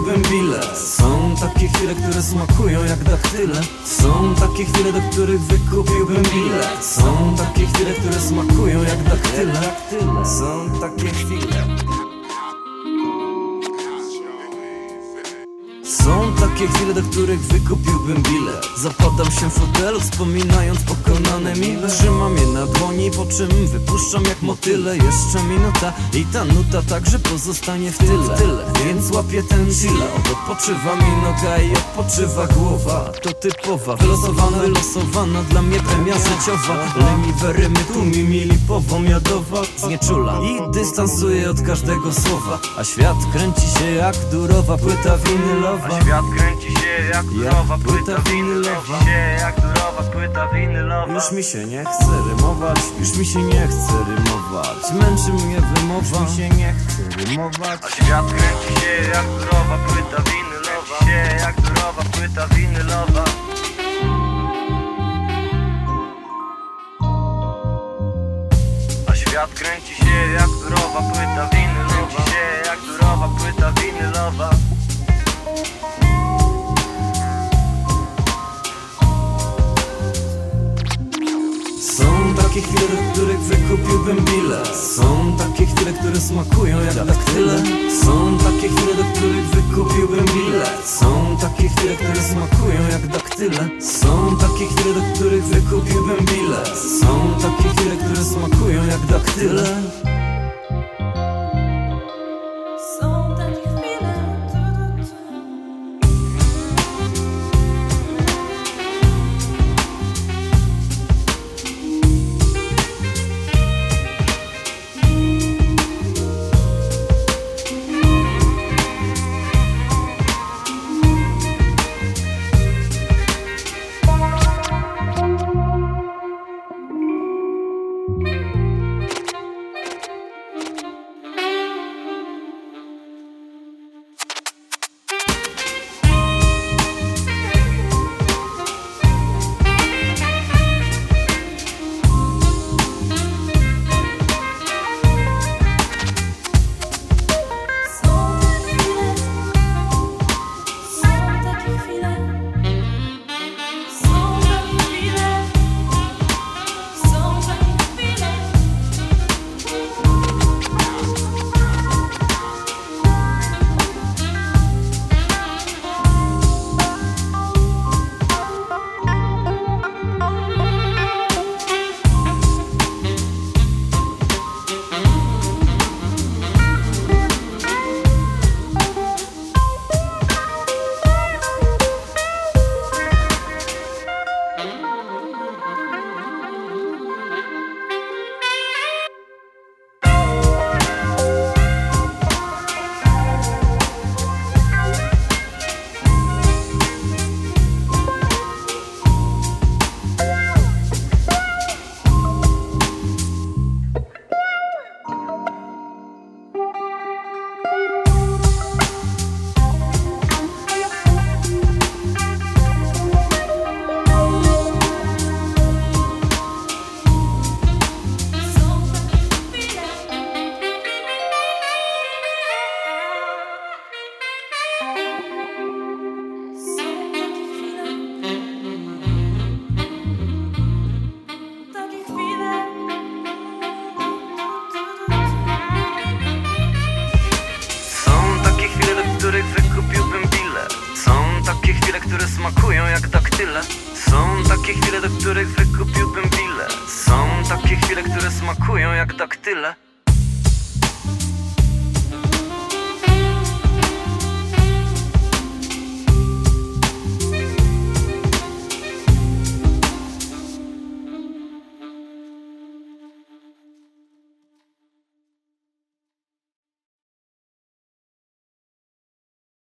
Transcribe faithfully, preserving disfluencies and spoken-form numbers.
wykupiłbym bilet. Są takie chwile, które smakują jak daktyle. Są takie chwile, do których wykupiłbym bilet. Są takie chwile, które smakują jak daktyle. Są takie chwile. Są takie chwile, do których wykupiłbym bilet. Zapadam się w fotelu, wspominając pokonane mile. Trzymam je na dłoni, po czym wypuszczam jak motyle. Jeszcze minuta i ta nuta także pozostanie w tyle, tyle. Więc łapię ten chwilę. Odpoczywa mi noga i odpoczywa głowa. To typowa, wylosowana, wylosowana dla mnie premia życiowa. Leniwe rymy, tłumi mi lipową miodowa. Znieczula i dystansuję od każdego słowa. A świat kręci się jak durowa płyta winylowa. A świat kręci się jak durowa płyta winylowa. Jak durowa płyta winylowa. Już mi się nie chce rymować, już mi się nie chce rymować. Męczy mnie wymowa, już mi się nie chce rymować. A świat kręci się jak durowa płyta winylowa. Się jak durowa płyta winylowa. A świat kręci się jak durowa płyta winylowa. Się jak durowa płyta winylowa. Są takie chwile, do których wykupiłbym bilet. Są takie chwile, które smakują jak daktyle. Są takie chwile, do których wykupiłbym bilet. Są takie chwile, które smakują jak daktyle. Są takie chwile, do których wykupiłbym bilet. Są takie chwile, które smakują jak daktyle. Które smakują jak daktyle. Są takie chwile, do których wykupiłbym bilet. Są takie chwile, które smakują jak daktyle.